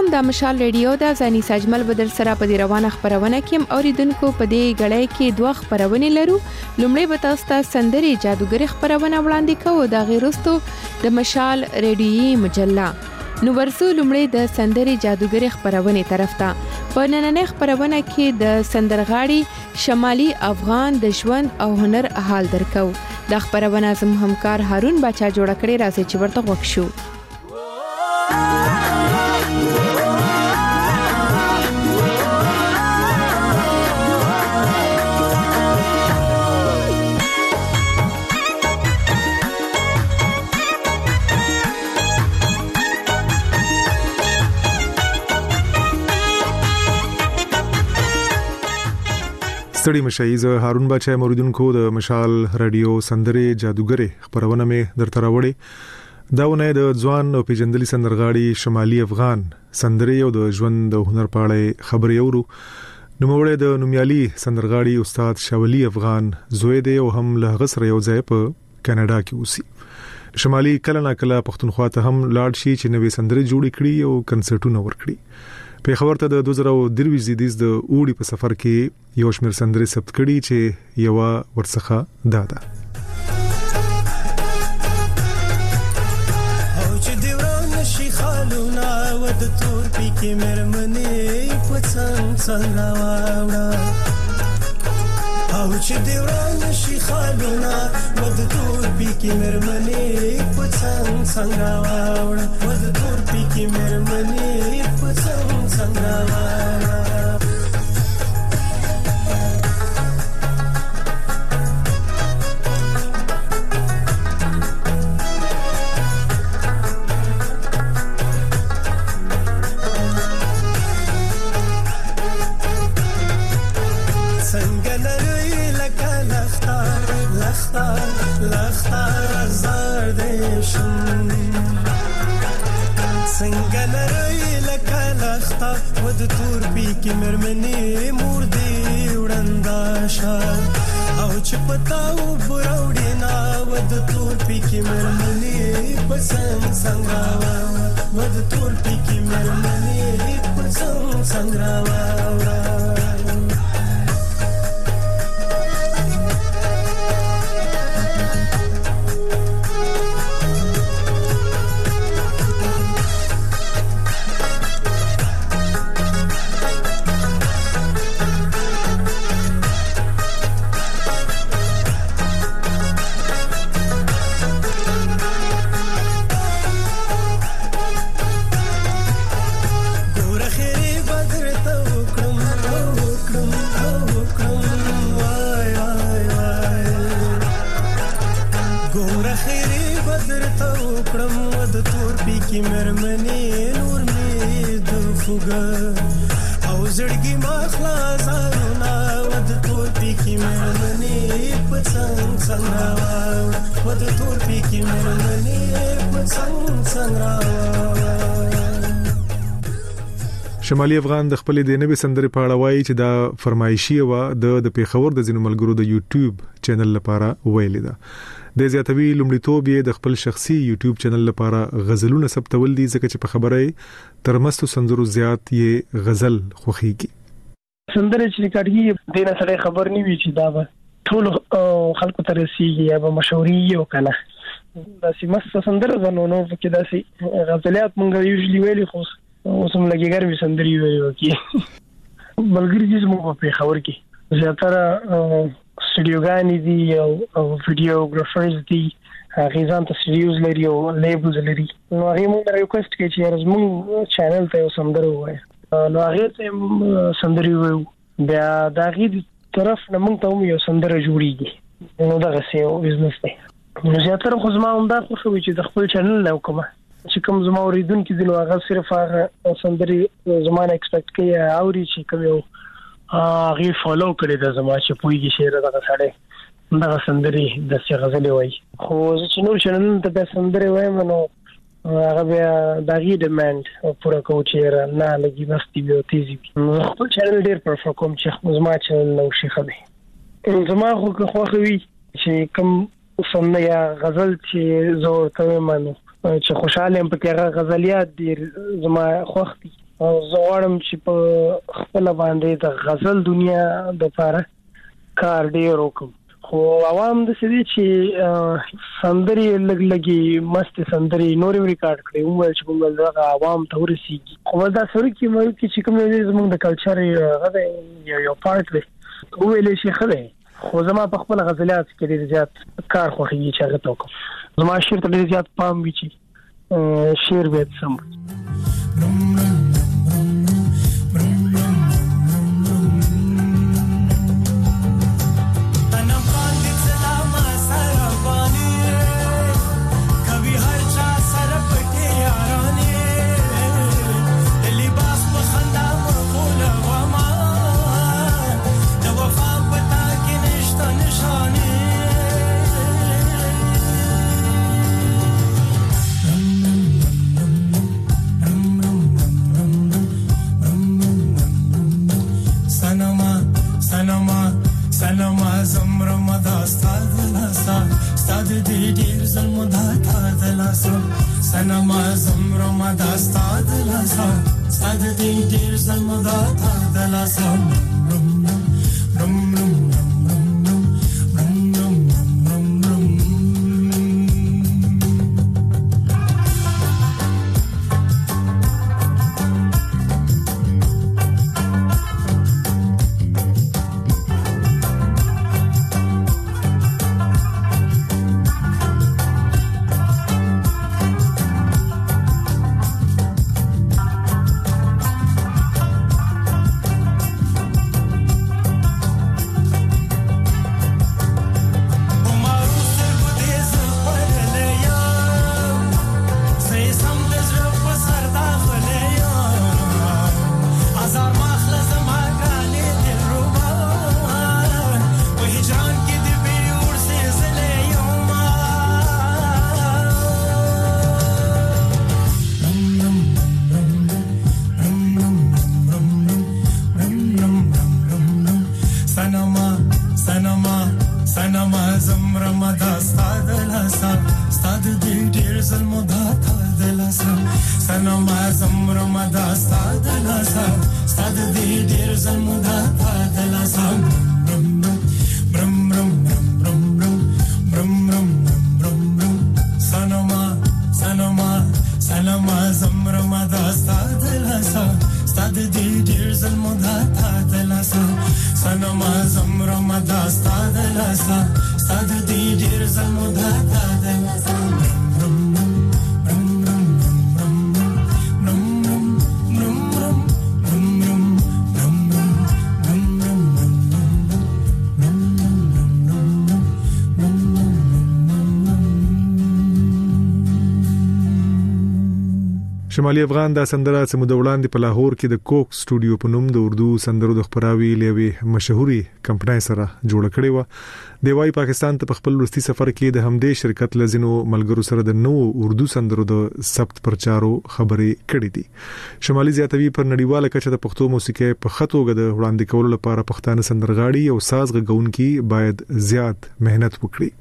د مشال ریډیو د ځاني ساجمل بدر سره په دې روانه خبرونه کې اوریدونکو په دې غړې کې دوه خبرونه لرو. لومړی به تاسو ته سندري جادوګری خبرونه وړاندې کوو د غیرستو د مشال ریډیوي مجله. نو ورسو لومړی د سندري جادوګری خبرونه طرف ته. په نننۍ خبرونه کې د سندرغاړي شمالي افغان د ژوند او هنر حال درکو. د خبرونه زم همکار هارون بچا جوړ کړی راځي چې ورته وښیو. ستړي مشایز هارون بچا موریدونکو د مشال رادیو سندري جادوګری خبرونه مې درته راوړې. داونه د ځوان او پیجندلي سندرغاړي شمالي افغان سندري او د ژوند او هنر په اړه خبرې اورو. نوموړی د نومیالي سندرغاړي استاد شاولي افغان زوی دی او هم له غسر یو ځای په کاناډا کې اوسي. شمالي کله نا کله پښتونخوا ته هم لاړ شي چې نوې سندري جوړ کړي او کنسرټونه ورکړي. په خبر ته د 2023 زیدیز د اوړي په سفر کې یو شمېر سندري ثبت کړي چې یو ورڅخه دادا او چې دیوران شي خالونه ود تور پی کې مرمنې پڅنګ څنګه واوړه او چې دیوران شي خالونه ود تور پی کې مرمنې پڅنګ څنګه واوړه ود تور پی کې مرمنې پڅنګ څنګه واوړه لختا زار دیشم څنګه لري لکه لختا ود تور پی کې مرمنې مور دی وړندا شال او چې پتاو براوډې نا ود تور پی کې مرمنې پسنګ څنګه ود تور پی کې مرمنې پسنګ څنګه شمالي افغان د خپل د نوې سندري په اړه وایي چې دا فرمایشي و د پیښور د ځینو ملګرو د یوټیوب چینل لپاره ویل ده. د زیاتوي لومړیتوب یې د خپل شخصي یوټیوب چینل لپاره غزلونه ثبتول دي ځکه چې په خبره ترمستو سندرو زیات یې غزل خوخيږي. سندره چې کاږي د نه سره خبر نه وی چې دا به ټول خلکو ته رسیږي یا به مشهوري یو کنه دا سیمه سندره زنونو کې دا سي غزلات مونږ یوزلی ویلي خو اوسم لګي ګرمي سندري ویو کې بلګری چې موږ په خبر کې زیاتره سټډیوګانی دي او ویډیوګرافرز دي غیزان ته سټډیوز لري او لیبلز لري نو هغه موږ ریکوست کوي چې زموږ چینل ته سندره وایي نو هغه ته سندري ویو بیا دا غي طرف نه موږ ته یو سندره جوړیږي نو دا غسه یو بزنس دی نو زیاتره خو زما هم دا خو چې د خپل چینل له کومه چې کوم زما اوریدونکو دي نو هغه صرف هغه سندري زمانه ایکسپیکټ کوي اوري چې کوم یو هغه فالو کړي د زما چې پویږي شعر دغه سړی دغه سندري د څه غزلې وایي خو چې نور چینل ته د سندري وایم نو هغه بیا دغه ډیماند پوره کوي چې نه لګي مستي به تیزی نو خپل چینل ډیر پرفور کوم چې زما چینل نو شي خبي زما خو خوخوي چې کوم سندري یا غزل چې زور کوي مانو چې خوشاله ام په هغه غزلیات ډیر زما خوښ دي زوړم چې په خپل باندې د غزل دنیا د لپاره کار ډیر وکم خو عوام د سړي چې سندري لګي مست سندري نورې ریکارډ کړي موږ چې موږ د عوام ته ورسیږي خو دا سره کې مې چې کوم زموږ د کلچر غږ یو پارت دی ویلې شي خله خو زما په خپل غزلات کې ډیر زیات کار خوښي چې هغه توکم زما شعر ته ډیر زیات پام وی چې شعر به سم شمالي افغان دا سندره سمود وړاندې په لاهور کې د کوک سټوډیو په نوم د اردو سندرو د خبراوي لوي مشهوري کمپنۍ سره جوړ کړي و د وايي پاکستان ته خپل وروستي سفر کې د همدې شرکت لزینو ملګرو سره د نو اردو سندرو د ثبت پرچارو خبرې کړې دي شمالي زیاتوي پر نړیواله کچه د پښتو موسیقي په خطوګه د وړاندې کولو لپاره پښتانه سندرغاړي او ساز غږونکي باید زیات مهنت وکړي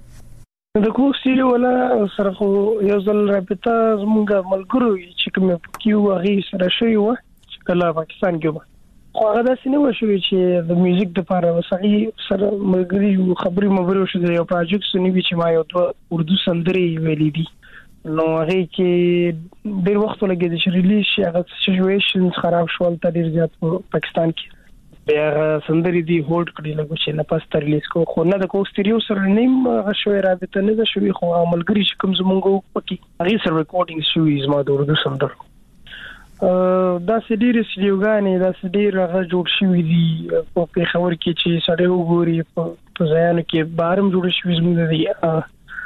د کوک سټوډیو ولا سره خو یو ځل رابطه زموږ ملګرو چې کوم کیو هغه سره شوی و چې کله پاکستان کې خو هغه داسې نه و شوی چې د میوزیک د لپاره وسغي سره ملګری خبري مبرو شو د یو پروجیکټ سنوي چې ما یو اردو سندري ویلې دي نو هغه کې ډیر وخت لګیږي چې ریلیز شي هغه سچويشنز خراب شول ته ډیر زیات پاکستان کې بیا سندري دی هولډ کړی لګو چې نه پاس تر ریلیز کو خو نه د کوک سټوډیو سره نیم غشوي رابطه نه ده شوی خو عملګری چې کوم زمونږ پکې هغه سره ریکارډینګ شوی زما د اردو سندرو دا سړي سټوډیوګانې دا سړي راغ جوړ شوی دي په پیښور کې چې سړی وګوري په ځایانو کې بارم جوړ شوی زموږ دی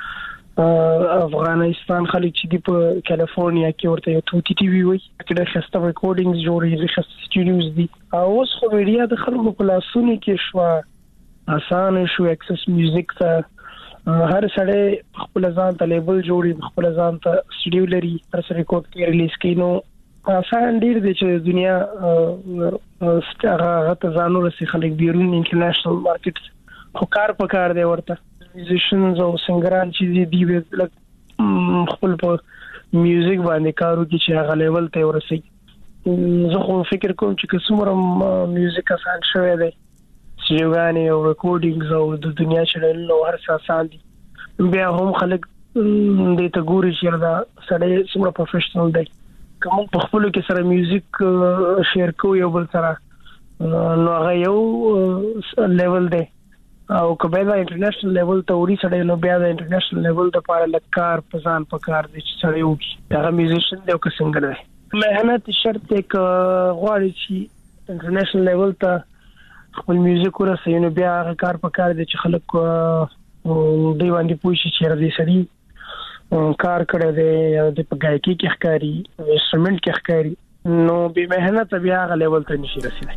افغانستان خلک چې دی په کالیفورنیا کې ورته یو توتی ټي وي وي چې د خسته ریکارډینګز جوړي خسته سټوډیوز دي اوس خو میډیا د خلکو په لاسونو کې شو آسان شو اکسس میوزیک ته هر سړی خپل ځان ته لیبل جوړي خپل ځان ته سټوډیو لري هر څه ریکارډ کوي ریلیز کوي نو آسان ډیر دی چې دنیا هغه ته ځانو رسي خلک بیرون انټرنیشنل مارکیټ خو کار په کار دی ورته میوزیشنز او سنگران چې دی خپل په میوزیک باندې کارو کې چې هغه لیول ته ورسي زه خو فکر کوم چې څومره میوزیک آسان شوی دی چې غانې او ریکورډینګز او د دنیا چلل او هر څه آسان دي بیا هم خلک دې ته ګوري چې دا سړی څومره پروفیشنل دی کوم په خپل کې سره میوزیک شیر کوي یو بل سره نو هغه یو لیول دی او کله دا انټرنیشنل لیول ته وړي سړی نو بیا د انټرنیشنل لیول د لپاره لکار پسان پکار دي چې سړی وي هغه میوزیشن دی او که سنگر دی مهنت شرط یک غواړي چې انټرنیشنل لیول ته خپل میوزیک ورسوي نو بیا هغه کار پکار دي چې خلک دی باندې پوښي چې دې سړی کار کړی دی د پګایکی کې ښکاری انسټرومنټ کې ښکاری نو به مهنت بیا هغه لیول ته نشي رسیدای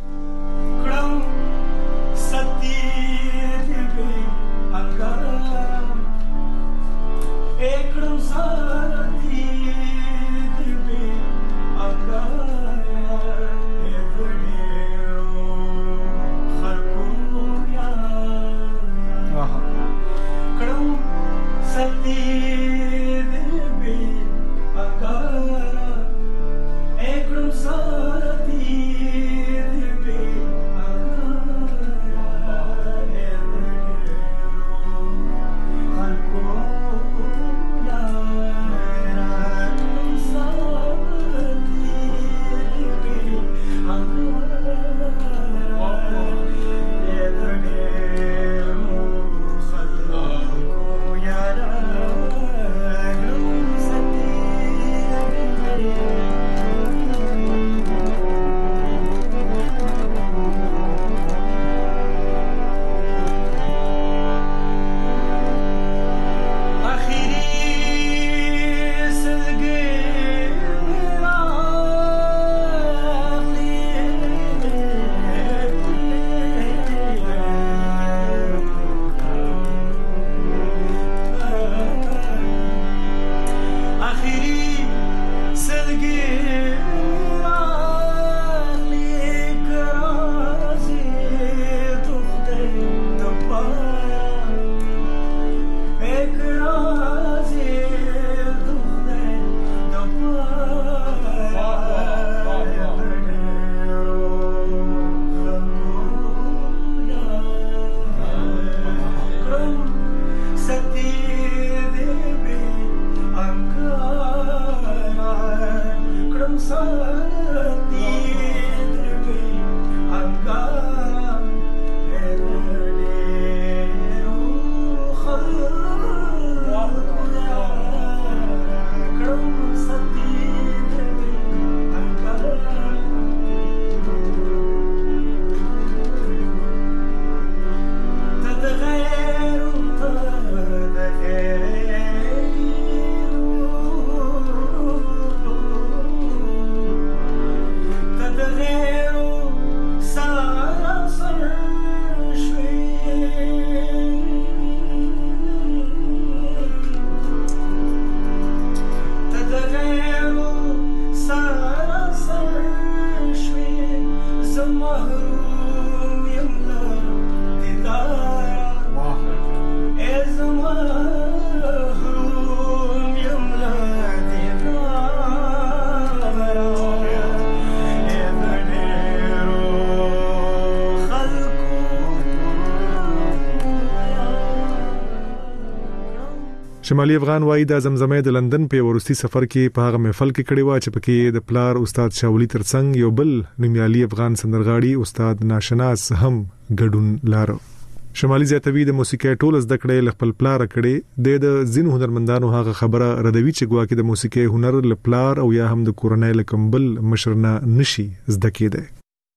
شمالي افغان وایي د زمزمې د لندن په ورستي سفر کې په هغه محفل کې کړي و چې پکې د پلار استاد شاولي ترڅنګ یو بل نومیالي افغان سندرغاړي استاد ناشناس هم ګډون لارو. شمالي زیاتوي د موسیقي ټول زده کړې خپل پلار کړي د زینو هنرمندانو هغه خبره ردوي چې ګواکې د موسیقي هنر لپلار او یا هم د کورنۍ لکمبل مشرنه نشي زده کېده.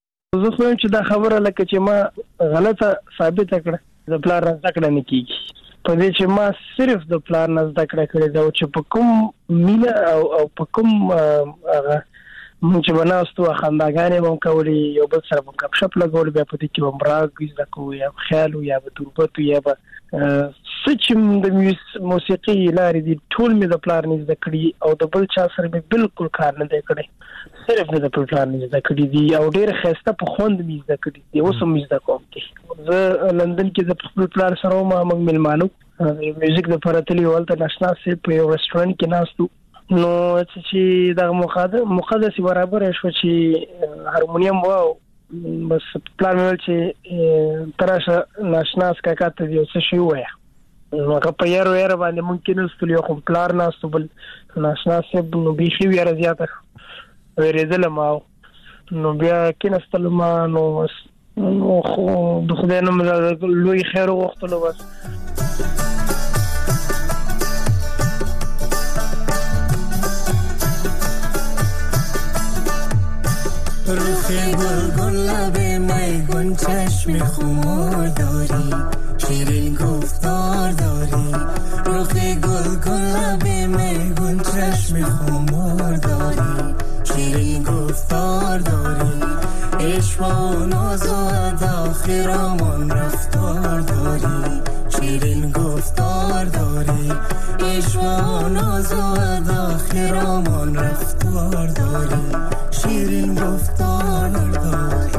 زه خو چې دا خبره لکه چې ما غلطه ثابت کړه د پلار زده کړه نه کیږي په دې چې ما صرف د پلان نه زده کړې دا چې په کوم میله او په کوم مونږ چې بناستو خنداګانې مونږ کولې یو بل سره مونږ کپ شپ لګول بیا په دې کې ومراګ زده کوو یا خیال یا به تربت یا به سچم د موسیقي لارې دي ټول مې د پلان نه زده کړې او د بل چا سره به بالکل کار نه دی کړی صرف د پلان نه زده کړې دي او ډېر خسته په خوند مې زده کړې دي اوس هم زده کوم زه لندن کې د خپل پلان سره ما موږ ملمانو میوزیک د پراتلی ولته ناشنا سي په یو ریسټورانټ کې ناستو نو چې دا مقدس برابر شو چې هارمونیم واو بس پلان مې چې تراشه ناشناس کاکاته دی څه شي وای نو که په یارو باندې ممکن استل یو خپل پلان ناس بل ناشناس نو بيخي ویره زیاته ورېدل ما نو بیا کینستل ما نو خو د خدای نوم لوی خیر وختلو بس روخ گل گلابه میگون چشم خمار داری شیرین گفتار داری روخ گل گلابه میگون چشم خمار داری شیرین گفتار داری عشق و ناز و ادا خیرامون رفتار داری شیرین گفتار داری عشق و ناز و ادا خیرامون رفتار داری شیرین گفتار داری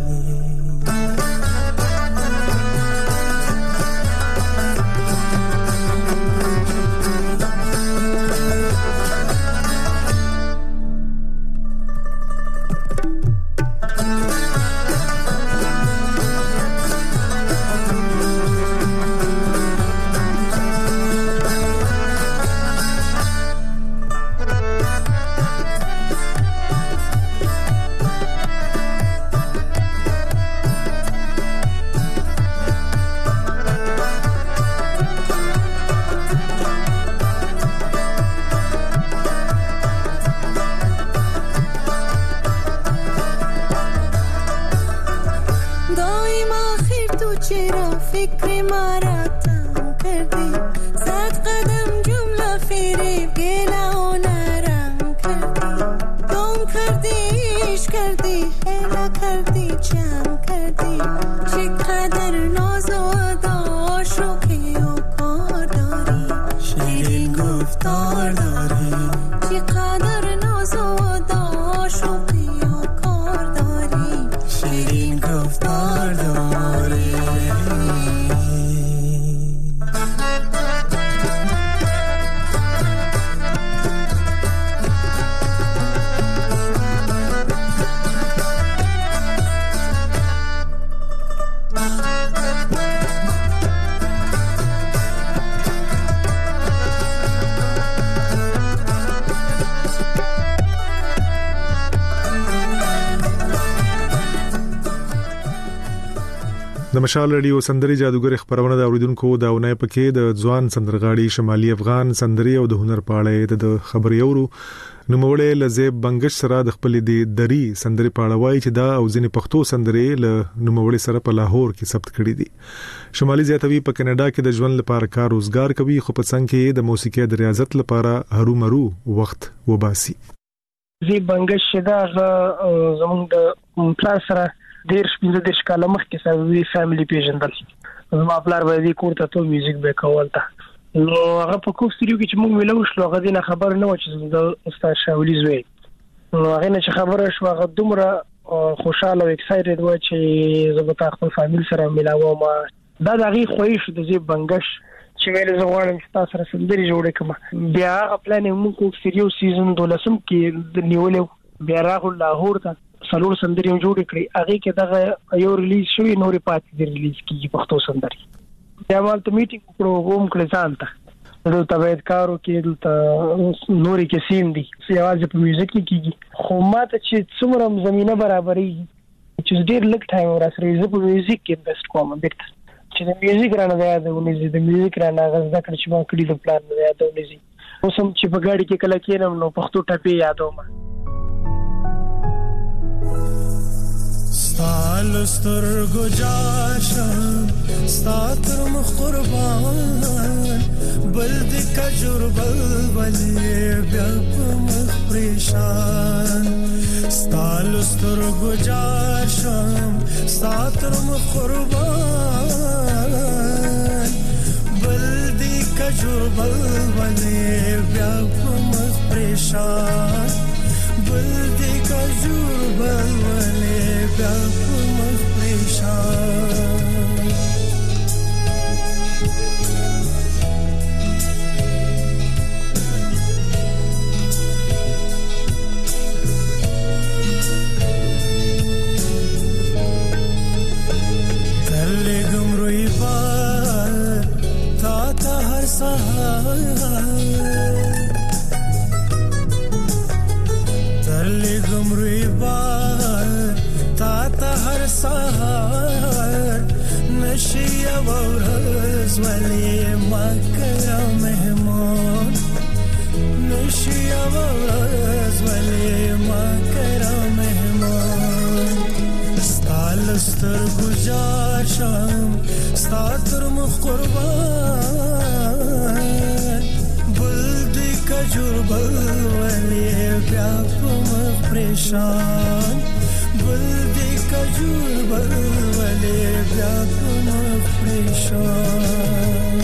فکر مارا تم کردی صد قدم جمله فریب گله و نرم کردی دم کردی عشق کردی حیله کردی جمع کردی چقدر ناز و ادا شوخی و کار داری شیرین گفتار داری چقدر ناز و ادا شوخی و کار داری شیرین گفتار داری د مشال رادیو سندري جادوګر خبرونه د اوریدونکو دا ونه پکې د ځوان سندرغاړي شمالي افغان سندري او د هنر پاړې د خبري اورو نوموړی لزیب بنگش سره د خپل دی دري سندري پاړوي چې دا او ځینې پښتو سندري له نوموړی سره په لاهور کې ثبت کړي دي شمالي زیاتوي په کینیډا کې د ژوند لپاره کار روزګار کوي خو په څنګه کې د موسیقي د ریاضت لپاره هرومرو وخت وباسي زیب بنگش دا زموږ د پلان سره ډیر شپږ د ښکاله مخ کې سره وی فیملی پیژندل زما پلار باندې کوړه ته میوزیک به کولته نو هغه په کوم سټوډیو کې چې موږ ویلو شو هغه دینه خبر نه و چې د استاد شاولی زوی نو هغه نه چې خبره شو هغه دومره خوشاله او ایکسایټډ و چې زه خپل فامیل سره ملاوم دا دغه خوښ شو د زی بنگش چې ویل زه غواړم چې تاسو سره سندري جوړ کړم بیا هغه پلان موږ کوم سټوډیو سیزن 12 کې نیولې بیا راغله لاهور ته سلور سندري جوړ کړی هغه کې دغه یو ریلیز شوی نورې پاتې دی ریلیز کیږي پښتو سندري بیا مالته میټینګ وکړو کوم کله ځانته دلته باید کارو کې دلته نورې کې سیم دي سیاوازه په میوزیک کې کیږي خو ماته چې څومره زمينه برابرې چې ډېر لږ ټایم ورسره زه په میوزیک کې انویسټ کوم بیرته چې د میوزیک رانه یادونه د میوزیک رانه غزدا کړ چې ما کړی د پلان نه یادونه زی اوسم چې په ګاډي کې کله کېنم نو پښتو ټاپي یادوم ستالو سترګو جاشم ستاتر مخ قربان بل د کجور بلبلې بیا په مخ پریشان ستالو سترګو جاشم ستاتر مخ قربان بل د کجور بلبلې بیا په مخ پریشان بل د کجور بلبلې بیا په مخ پریشان ترلګم روی بار تا ته هر سهار ترلګم روی بار تا ته هر سهار نشي ورځ ولې ما کړه مهمان نشي ورځ ولې ما کړه مهمان ستر گزار شم ستر مخ قربان بلدی کجور بل ولی بیا مخ پریشان بلدی کجور بل ولی بیا مخ پریشان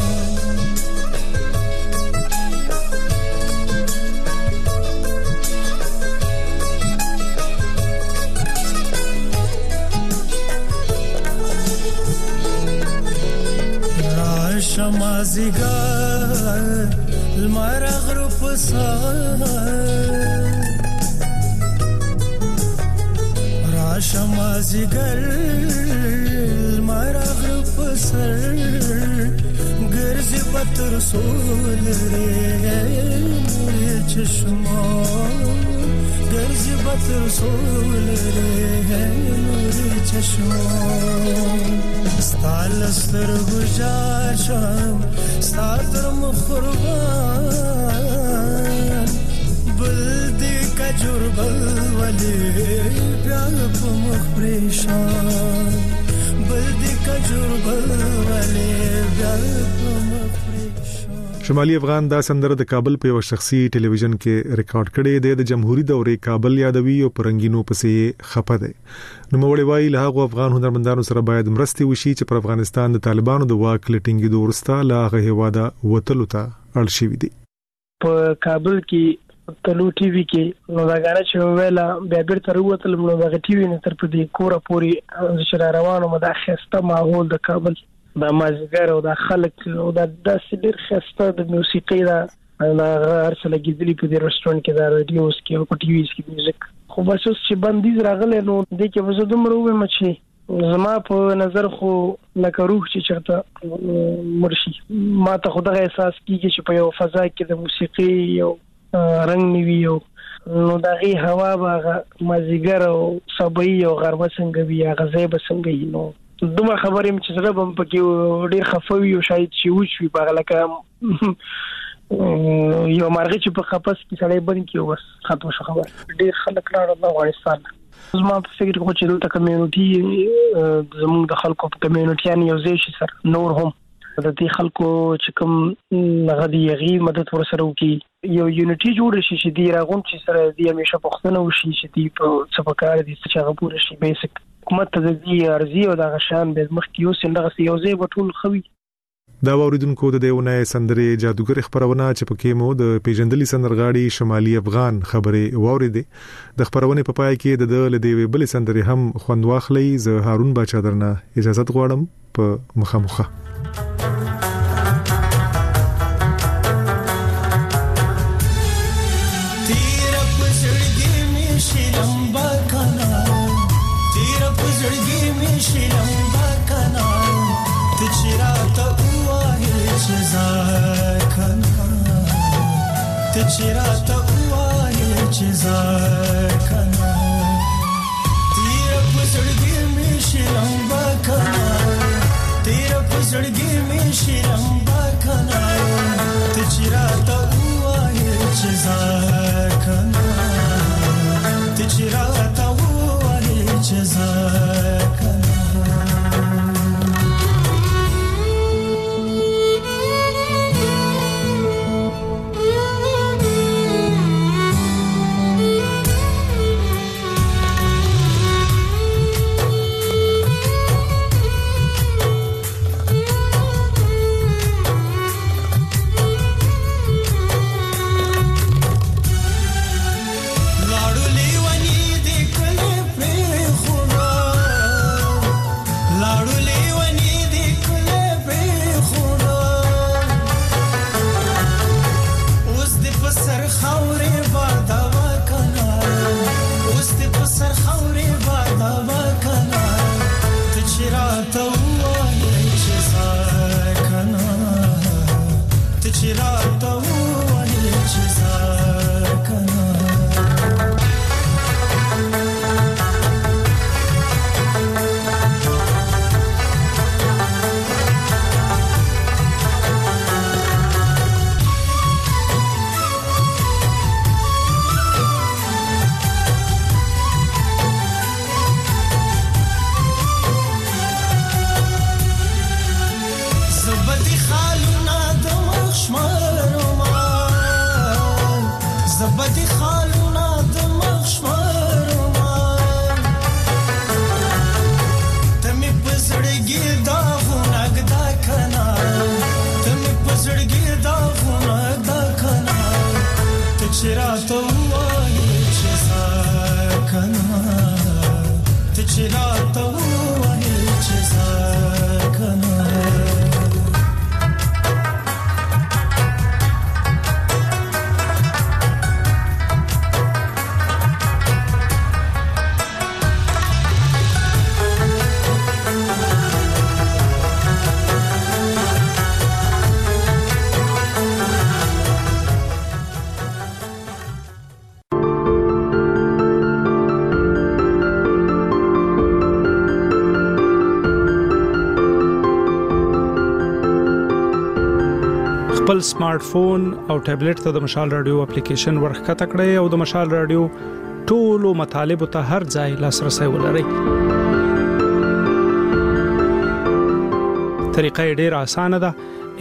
شمازیگر المرغ رو پسر را شمازیگر المرغ رو پسر گرزی بطر سول ری نوری چشمان گرزی بطر سول ری نوری چشمان ستالستر گجار شم ستادر مخربان بلدی کجور بل ولی بیال پمخ پریشان بلدی کجور بل ولی بیال پمخ پریشان شمالي افغان دا سندره د کابل په یو شخصي ټلویزیون کې ریکارډ کړي د جمهوریت دورې کابل یادوي او پرنګینو پسې خپه ده نو مولوی وایي له هغه افغان هنرمندانو سره باید مرستې وشي چې پر افغانستان د طالبانو د واک لټینګېدو وروسته لا هغه هواده وتلو ته اړ شوي دي په کابل کې تلو ټي وي کې نو دا غاڼه چې ویلا بیا بیرته وروتل نو دا ټي وي نه تر دې کوره پوری چې روانو مداخسته ماحول د کابل دا مازیګر او دا خلک او دا داسې ډېر خسته د موسیقي دا ارسله کېدلی په دې رستورانت کې دا رادیوس کې او په ټي وي کې میوزیک خو بس چې بندیز راغله نو د کې وزه دومره وې مچې زما په نظر خو لکه روح چې چرته مرشي ما ته خدای احساس کیږي چې په یو فضا کې د موسیقي یو رنگ نیوي نو دغه هوا باغه مازیګر او صبي او غرمه څنګه وي غزه به څنګه نو دومره خبرې چې سره بم پکې ډېر خفوي او شاید چې وشوي په لکه یو مرغه چې په قفس کې سړی بند کیو بس ختم شو خبر ډېر خلک لاړ د افغانستان زما په فکر کې چې دلته کمیونټي زموږ د خلکو په کمیونټي یو ځای شي سر نور هم د دې خلکو چې کوم غدي یغي مدد ورسره وکي یو یونټي جوړ شي چې دی راغون چې سره دی همیشه پښتنه وشي چې دی په سپکار دي چې هغه پوره شي بیسیک حکومت ته د ارزي او د غشان به مخ کیو سندغه یو ځای بټول خوي دا اوریدونکو د دیونه سندرې جادوګر خبرونه چې پکې مو د پیژندلي سندرغاړي شمالي افغان خبره واوریده د خبرونه په پای کې د لدی بل سندرې هم خوند واخلې زه هارون باچا درنه اجازه غواړم په مخامخه چراته وایي چې ځکنا تیر پسړګي می شلمبا کنا تیر پسړګي می شلمبا کنا ته چراته وایي چې ځکنا ته چراته وایي چې ځکنا چې راته وویل چې ځکه خپل سمارټ فون او ټابلیټ ته د مشال رادیو اپلیکیشن ورخکته کړئ او د مشال رادیو ټولو مطالبه ته هر ځای لاسرسي ولرئ. طریقه ډیره اسانه ده.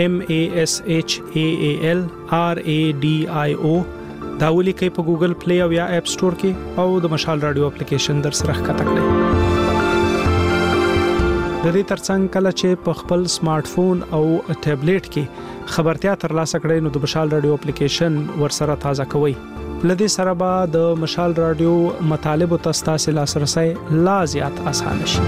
MASHAAL RADIO دا ولیکئ په ګوګل پلی او یا اپ سٹور کې او د مشال رادیو اپلیکیشن در سره ښکته کړئ. د دې ترڅنګ کله چې په خپل سمارټ فون او ټابلیټ کې خبرتیا ترلاسه کړئ نو د مشال رادیو اپلیکیشن ورسره تازه کوئ. لدې سره به د مشال رادیو مطالب او تاسو لاسرسي لا زیات اسانه شي.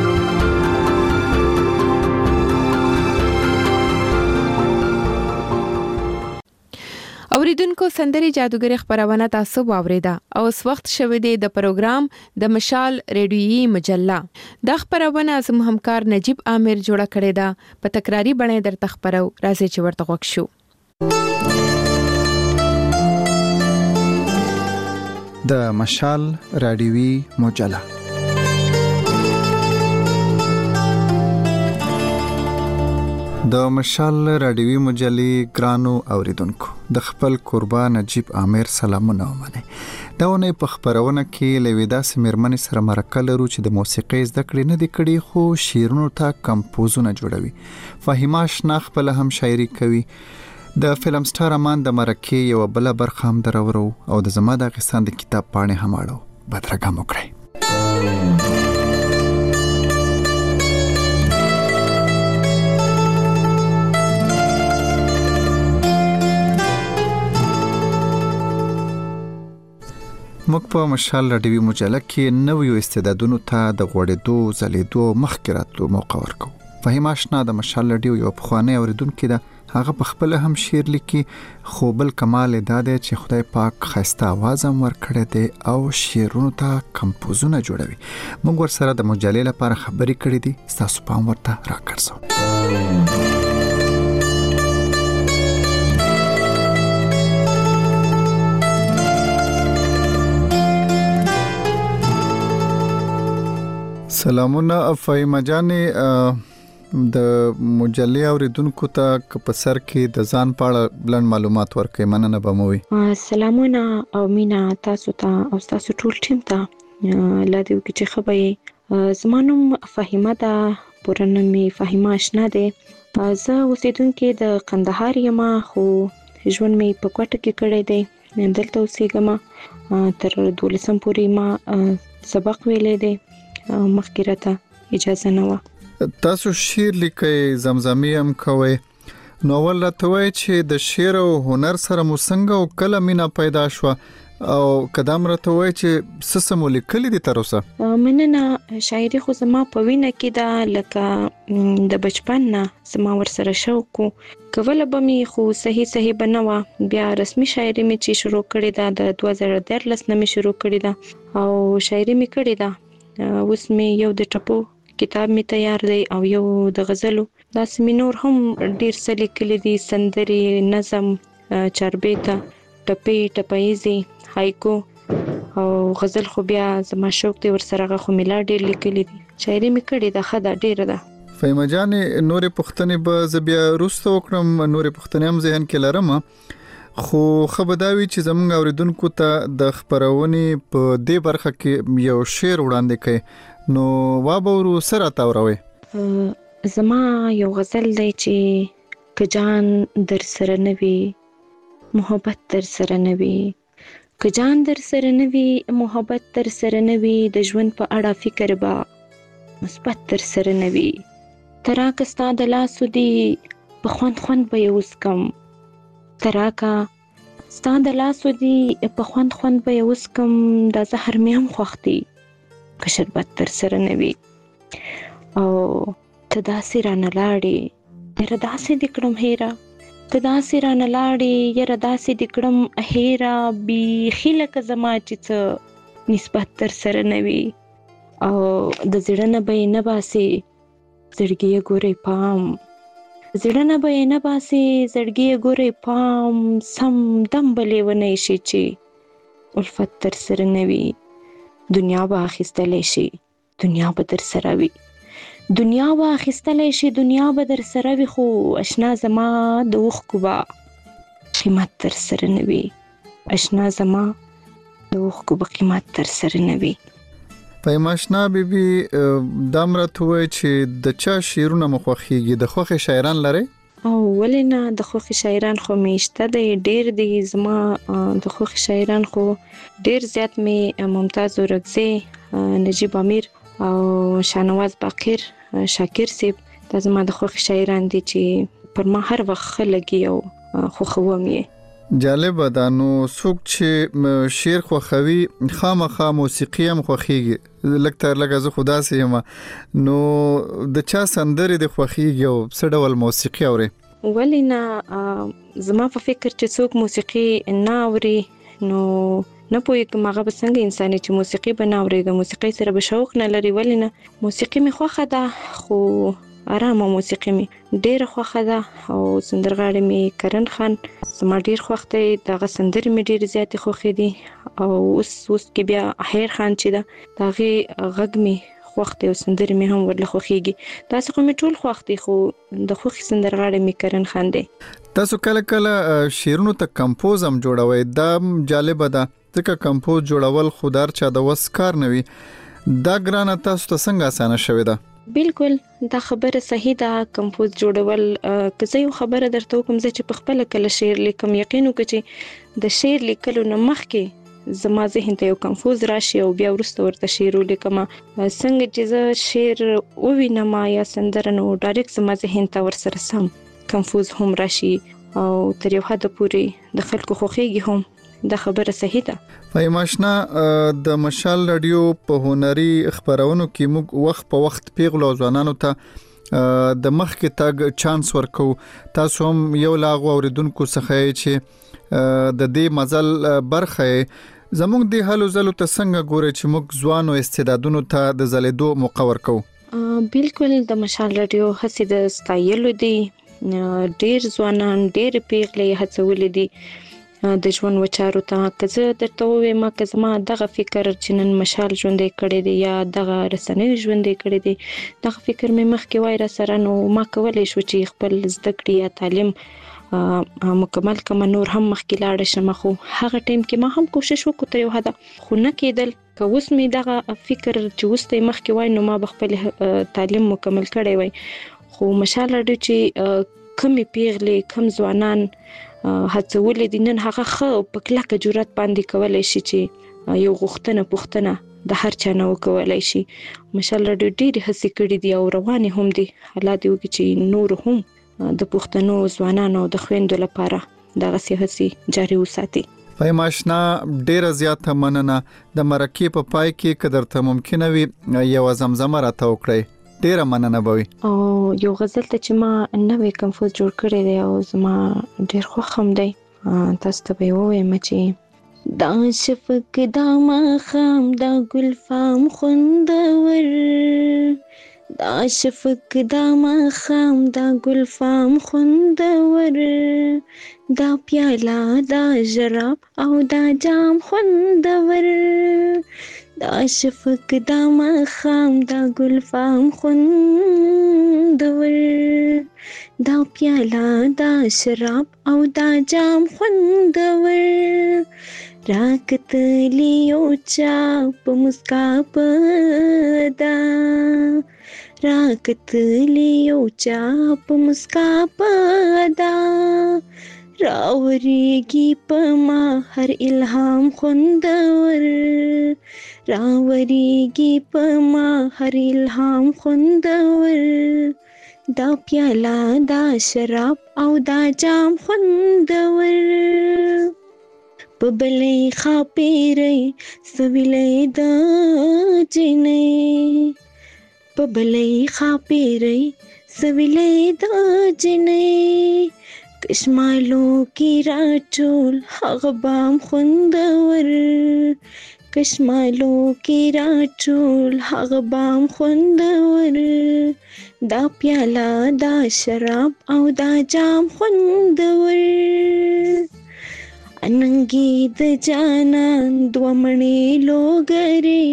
اوریدونکو سندري جادوګری خبرونه تاسو واوریده او اس وخت شوه دی د پروګرام د مشال ریډیویي مجله. د خبرونه زم همکار نجیب عامر جوړه کړې ده په تکراری بڼه درته خبرو راځي چې ورته وښو. د مشال ریډیویي مجله د مشال رادیوي مجلې ګرانو اوریدونکو د خپل قربان نجیب عامر سلامونه ومنه. دا ونه په خبرونه کې لویدا سیمرمن سره مرکه لرو چې د موسیقي زده کړې نه دی کړي خو شیرونو ته کمپوزونه جوړوي. فهیمه آشنا خپل هم شاعري کوي. د فلم سټار امان د مرکه یو بل برخه هم درورو او د زما د غستان د کتاب پاڼې هم اړو بدرګه مکړي. موږ په مشال رادیوي مجله کې نویو استعدادونو ته د غوړېدو ځلېدو مخکې راتلو موقع ورکو. فهیم آشنا د مشال رادیو یو پخوانی اوریدونکی ده. هغه په خپل هم شعر لیکي خو بل کمال دا دی چې خدای پاک خسته आवाज هم ورکړی دی او شعرونو ته کمپوزونه جوړوي. موږ ورسره د مجلې لپاره خبرې کړې دي. تاسو پام ورته راکړئ. سلامونه فهیمه جانې د مجلې اوریدونکو ته په سر کې د ځان په اړه بلند معلومات ورکړئ. مننه به مو وي. سلامونه او مینا تاسو ته او تاسو ټول ټیم ته لادیو کې چې خبرې زمانوم فهیمه ده پرنه می فهیمه آشنا ده. زه اوسیدونکو د قندهار یم خو ژوند می په کوټه کې کړی دی. دلته اوسېږم تر 12 پورې ما سبق ویلې دی. مخکې راته اجازه نه و. تاسو شعر لیکئ زمزمې هم کوئ نو ول راته وایي چې د شعر او هنر سره مو څنګه او کله مینا پیدا شو او قدم راته وایي چې سسمو لیکلي دي تر اوسه؟ مننه. شاعري خو زما په وینه کې ده لکه د بچپن نه زما ورسره شوق کوله به می خو صحیح بنوا. بیا رسمي شاعري می چې شروع کړې ده د 2013 نه می شروع کړې ده او شاعري می کړې ده. اوس می یو د ټپو کتاب می تیار دی او یو د غزلو. دا سیمینور هم ډیر څه لیکلي دي. سندري، نظم، چاربیته، ټپایزي، هایکو او غزل خو بیا زما شوق دی ورسره خو ملا ډیر لیکلي دي. شاعري می کړې ده خدا ډیره ده. فهیمه جانې نورې پوښتنې به زه بیا وروسته وکړم. نورې پوښتنې هم ذهن کې لرم خو خبرداوي چې زموږ اوریدونکو ته د خبرونې په دې برخه کې یو شعر وړاندې کړي نو وابورو سره تاوروي. زما یو غزل دی چې که جان در سره نوي محبت در سره نوي، که جان در سره نوي محبت در سره نوي، د ژوند په اړه فکر به مثبت در سره نوي. تراکه ستا د لاسو دی په خوند به یې وسکم، تراکه ستا د لاسو دی په خوند به یې وسکم، دا زهر مې هم خوښ دی که شربت تر سره نه وي او ته داسې رانه لاړې یاره داسې دې کړم هیره ته داسې رانه لاړې یاره داسې دې کړم هیره بیخي لکه زما چې څه نسبت تر سره نه وي او د زړه نه به یې نه باسې زړګي یې ګورې پام زړه نه به یې نه باسې زړګي یې ګورې پام سم دم به لیونی شي چې الفت تر سره نه وي دنیا به اخیستلی شي دنیا به در سره وي دنیا به اخیستلی شي دنیا به در سره وي خو اشنا زما د اوښکو به قیمت تر سره نه وي اشنا زما د اوښکو به قیمت تر سره نه وي پیماشنا بیبي دا مرته وای چې د چا شعرونه مخوخيږي د خوخي شاعران لري او ولې نه د خوخي شاعران خو میشته دی ډیر دی زما د خوخي شاعران خو ډیر زیات می ممتاز اورغزي نجیب امیر او شاهنواز باقر شاکر سیب دا زما د خوخي شاعران دي چې پر ما هر وخت لګي او خو خوم یې جالب ده نو څوک چې شعر خوخوي خامخا موسیقي هم خوخيږي لکه لکه زه خدا سي ما نو د چا سندري د خوخيږي او څه ډول موسیقي اوري ولینا زما په فکر چې څوک موسیقي نه اوري نو نه پوهیږم هغه به څنګه انساني چې موسیقي بناوري د موسیقي سره به شوق نه لري ولینا موسیقي می خوخه ده خو آرامه موسیقي می ډېر خوخه ده او سندرغاړي می کرن خان زما ډېر خوښ دی دغه سندرې می ډېر زیات خوښې دي او اوس کې بیا احیر خان چې ده دغه غږ می خوښ دی او سندرې می هم ورله خوښيږي تاسو کوم ټول خوښ دي خو د خوښ سندرغاړي می کرن خان دی تاسو کله کله شعرونو ته کمپوز هم جوړوي دا جالب ده ځکه کمپوز جوړول خودار چا د وس کار نه وي دا ګرانه تاسو ته څنګه اسانه شوی ده بالکل دا خبره صحیح ده کمپوز جوړول که زه یو خبره درته وکم چې په خپل کله شعر لیکم یقین وکړئ چې د شعر لیکلو نه مخکې زما ذهن ته یو کمپوز راشي او بیا وروسته ورته شعر ولیکم څنګه چې زه شعر ووینم یا سندره نو ډایرکټ زما ذهن ته ورسره سم کمپوز هم راشي او تر یو حد پورې د خلکو خوښيږي هم دا خبره صحیح ده فایماشنا د مشال رادیو په هنري خبرونو کې موږ وخت په وخت پیغلو ځوانانو ته د مخ کې تاګ چانس ورکو تاسو هم یو لاغو اوریدونکو څخه چې د دې مزل برخه زموږ د حالو زلو ته څنګه ګوري چې موږ ځوانو استعدادونو ته د زلیدو موقع ورکو بالکل د مشال رادیو هڅې د ستایلو دي ډیر ځوانان ډیر پیغلې هڅولې دي د ژوند وچارو ته که زه درته ووایم که زما دغه فکر چې نن مشال ژوندی کړی دی یا دغه رسنۍ ژوندی کړی دی دغه فکر مې مخکې وای را سره نو ما کولی شو چې خپل زده کړې یا تعلیم مکمل کړم نور هم مخکې لاړه شم خو هغه ټایم کې ما هم کوشش وکړ تر یو حده خو نه کېدل که اوس مې دغه فکر چې اوس ته مخکې وای نو ما به خپل تعلیم مکمل کړی وای خو مشال راډیو چې کمې پیغلې کم ځوانان هڅولې دي نن هغه خو په کلکه جرأت باندې کولای شي چې یو غوښتنه د هر چا نه وکولای شي مشال راډیو ډېرې هڅې کړې دي او روانې هم دي الله دې وکړي چې نور هم د پښتنو ځوانانو د خويندو لپاره دغه هڅې جاري وساتي فایماشنا ډیره زیاته مننه د مرکې په پای کې قدر ته ممکنه وي یو زمزمه راته وکړئ ډیره مننه بوي او یو غزل ته چې ما نوې کمپوز جوړ کړی دی او زما ډیر خوښ هم دی تاسو ته به وایم چې دا شفق دا مخام دا ګلفام خوندور دا شفق دا مخام دا ګلفام خوندور دا پیاله دا جراب او دا جام خوندور دا شفق دا مخام دا ګلفام خوندور دا پیاله دا شراب او دا جام خوندور راکتلی یو چا په مسکا پدا راکتلی یو چا په مسکا پدا راوریږي په ما هر الهام خوندور راوریږي په ما هر الهام خوندور دا پیاله دا شراب او دا جام خوندور په بلې خاپېرې سویلې د جنې په بلې خاپېرې سویلې د جنې کشمالو کې راټول هغه بام خوندور کشمالو کې راټول هغه بام خوندور دا پیاله دا شراب او دا جام خوندور اننګي د جانان دوه مڼې لوګري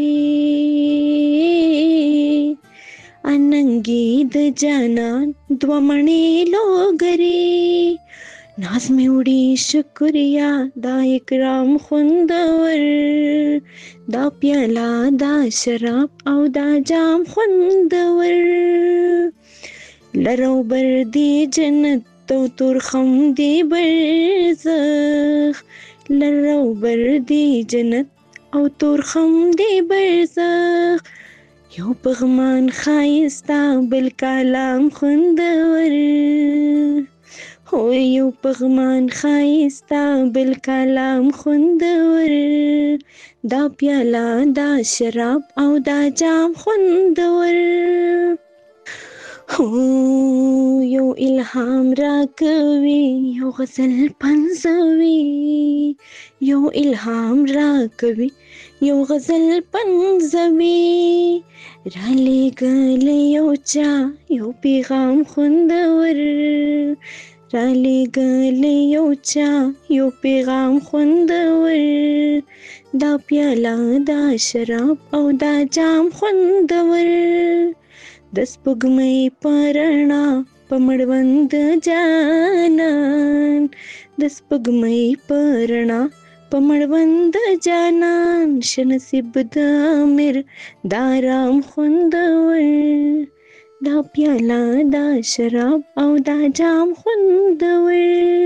اننګي د جانان دوه مڼې لوګري ناز مې وړي شکریا دا اکرام خوندور دا پیاله دا شراب او دا جام خوندور لرو بر دی جنت تو ترخم دی برزخ لرو بر دی جنت او ترخم دی برزخ یو پغمان خایستا بل کلام خوندور هو یو پغمان خایستا بل کلام خوندور دا پیاله دا شراب او دا جام خوندور هو یو الهام را کوي یو غزل پنځوي یو الهام را کوي یو غزل پنځوي را لېږل یو چا یو پیغام خوندور را لېږل یو چا یو پیغام خوندور دا پیاله دا شراب او دا جام خوندور د سپوږمۍ پرنا په مړوند جانان د سپوږمۍ پرنا په مړوند جانان شنصیب د امیر دارام خوندور دا پیاله دا شراب او دا جام خوندور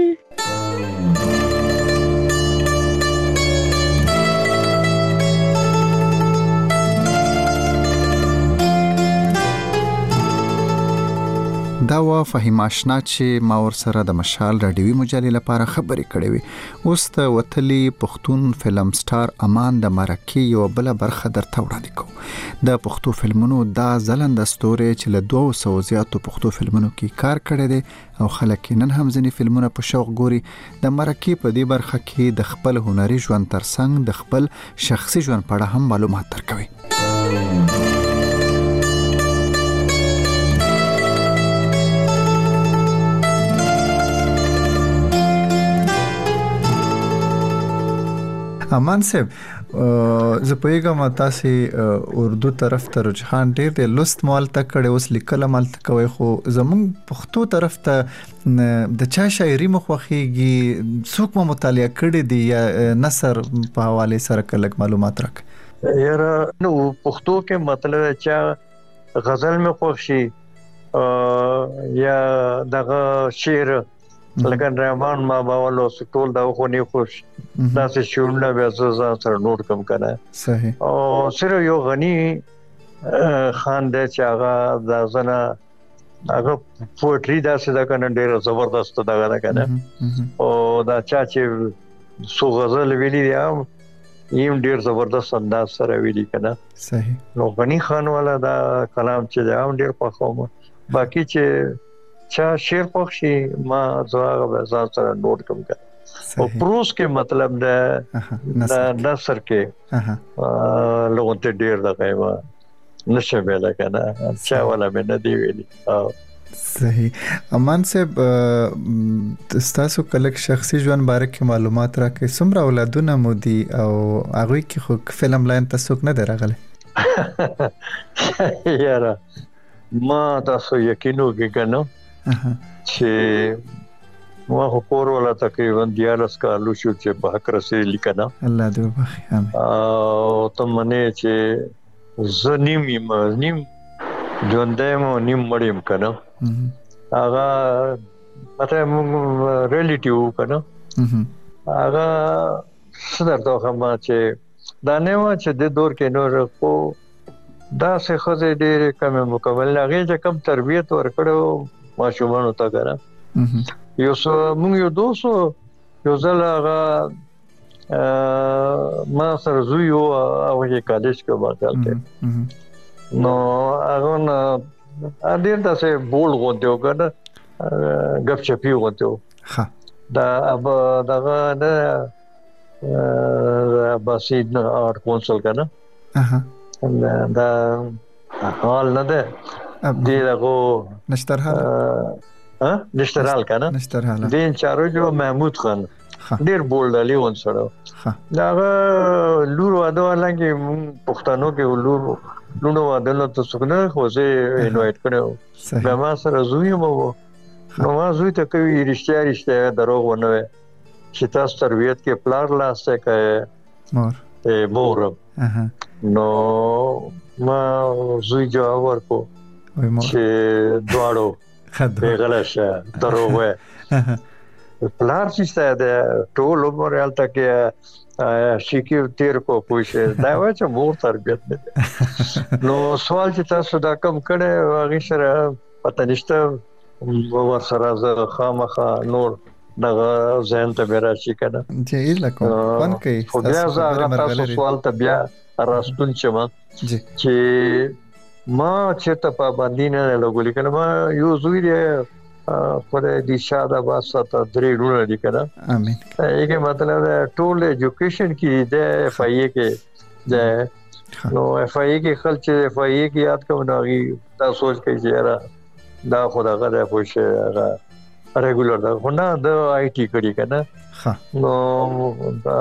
دا وا فهیم آشنا چې ما ور سره د مشال رادیوي مجلې لپاره خبرې کړې وي اوس ته وتلی پښتون فلم سټار امان د مرکه یو بل برخه درته وړاندې کوم د پښتو فلمونو دا ځلند ستوري چې له 200 زیاتو پښتو فلمونو کې کار کړی دی او خلک نن هم ځینې فلمونه په شوق ګوري د مرکه په دې برخه کې د خپل هنري ژوند ترڅنګ د خپل شخصي ژوند په اړه هم معلومات درکوي امان صاحب زه پوهیږم تاسو اردو طرف ته رجحان ډیر دی لست مال تک کړي اوس لیکل مال تک کوي خو زمون پښتو طرف ته د چا شاعري مخوخيږي څوک مو مطالعه کړي دي یا نثر په حواله سره کلک معلومات راک یاره نو پښتو کې مطلب چې غزل مې خوښي یا دغه شعر لکه رحمان ما باولو ټول دا خو نه خوش دا څه شورنه بیا سره نوٹ کم کنه صحیح او صرف یو غنی خان د چاغه دا زنه هغه پوئټری دا څه دا کنه ډیر زبردست دا کنه او دا چا چې سو غزل ویلي دی یم ډیر زبردست انداز سره ویلي کنه صحیح نو غنی خان والا دا کلام چې دا ډیر خوښوم باقي چې چا شعر خوښي ما زړه به ځان سره نوٹ کوم او پروس کې مطلب د نثر کې لوګو ته ډیر دغه نشه ویل کنه چا ولا به نه دی ویلي صحیح امان صاحب تاسو کله شخصي ژوند باره کې معلومات راکې څومره اولادونه مو دي او هغه کې خو فلم لاین تاسو نه درغله یاره ما تاسو یقینو کې کنه چې ما خو کور ولا تقریبا 11 کالو شو چې په حق رسېلی کنه الله دې وبخي امين او ته منه چې زنیم ژوندم نیم مړیم کنه هغه مته ریلیټیو کنه هغه څنګه ته ما چې دا نه و چې د دور کې نور کو دا څه خزه ډېر کم مکمل هغه چې کم تربيت ورکړو ماشومان ته کنه یو څو موږ یو 200 یو ځل هغه ما سره زوی او هغه کالج کې باندې نو هغه ډیر تاسو بول غوته وکړه غف چپی غوته ها دا اب دغه د باسید آرټ کونسل کنه دا حال نه ده دی دغه نشترحال کنه دین چارو جو محمود خان ډیر بولډ علی ون سره دا لور واده ولګي پښتنو کې لونو واده نو تاسو کنه خو زه انوایټ کړو دا ما سره زوی مو نو ما زوی ته کوي رښتیا دروغ ونه چې تاسو تربیت کې پلار لاسته کوي مور نو ما زوی جواب ورکو چې دواړو به غلشه دروغ وای پلار چې ستاسو ټول عمر حالت کې شیکي تیر کو پوښه دا و چې مور تربیت نه نو سوال چې تاسو دا کم کړي هغه سره پته نشته ور سره زه خامخا نور دغه ځان ته بیره شي کنه چې لکه پن کوي خو بیا تاسو سوال ته بیا راستون چې ما چې ته پابندی نه لګولې کنه ما یو زوی دی خدای دې شاده واسطه درې ډونه دي کنه امين یې مطلب ټول ایجوکیشن کې د اف ای کې د نو اف ای کې خلک اف ای کې یاد کوم ناغي دا سوچ کوي چې دا خدای غره پوښه ریګولر دا خو نه د آی ټی کړي کنه نو دا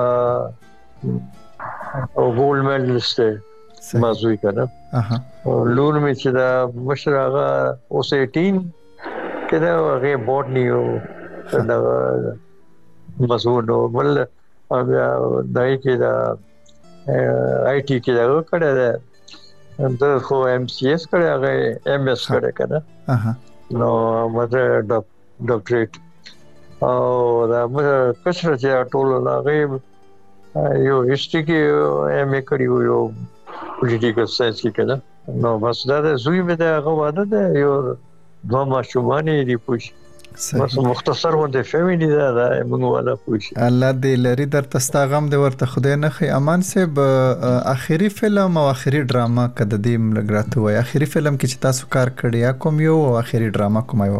او ګولډ میډلسټ مازوي کنه لور می چې دا مشرغه اوس 18 کله هغه بورډ نیو دا مسعود ول بیا دای کې دا آی ټی کې دا کړه دا خو ام سی اس کړه هغه ام اس کړه کنه نو مته ډاکټریټ او دا کشر چې ټول هغه یو هیستوري کې ام ا کړیو یو پولیټیکل ساينس کې کنه نو بس دا زوی مې دا هغه واده ده یو دوه ماشومان دي پوښ بس مختصر ونده فیملی دا موږ ولا پوښ الله دې لري در تستاغم دې ورته خدای نه خي امان صاحب اخیری فلم او اخیری ډراما کده دې ملګراته وای اخیری فلم کې چې تاسو کار کړی یا کوم یو او اخیری ډراما کوم یو